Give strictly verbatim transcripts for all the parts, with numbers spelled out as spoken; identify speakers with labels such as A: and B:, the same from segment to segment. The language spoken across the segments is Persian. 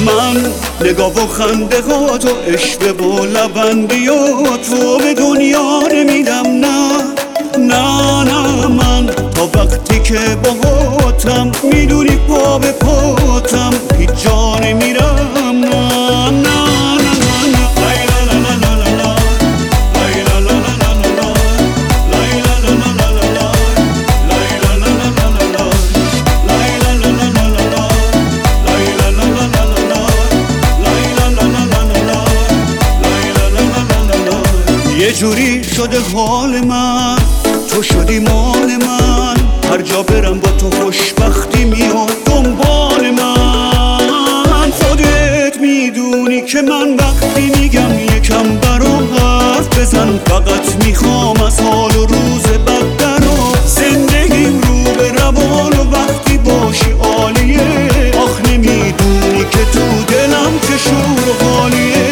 A: من نگاه و خنده ها تو عشق و لبندی و تو به دنیا نمیدم نه نه نه من تا وقتی که باهاتم میدونی پا به پاتم هیچ جا نمیرم نه نه یه جوری شده حال من تو شدی مال من هر جا برم با تو خوشبختی میاد دنبال من خودت میدونی که من وقتی میگم یکم برام حرف بزن فقط میخوام از حال و روز بد درا زندگیم رو به روان و وقتی باشی عالیه آخ نمیدونی که تو دلم چه شور و حالیه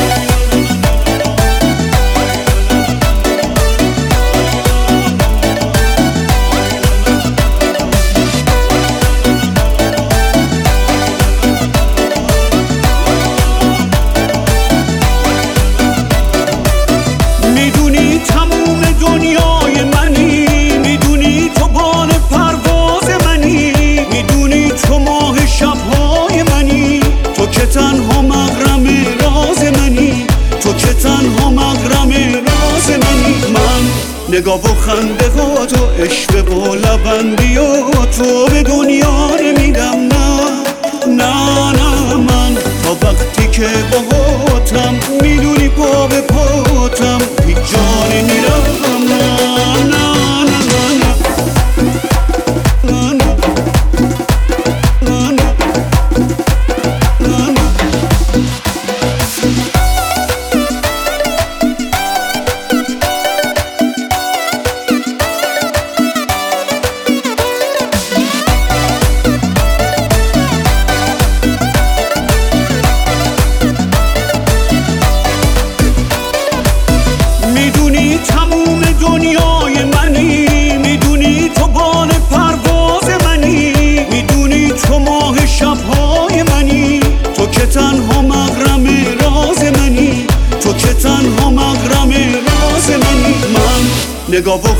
A: تنها مغرم راز منی تو که تنها مغرم راز منی من نگاه و خنده ها تو عشق و لبندی و تو به دنیا نمیدم نه نه نه من تا وقتی که باهاتم میدونی پا به پاتم هیچ جا نمیرم نه نه تموم دنیای منی میدونی تو بال پرواز منی میدونی تو ماه شبهای منی تو که تنها مغرم راز منی تو که تنها مغرم راز منی من نگاه و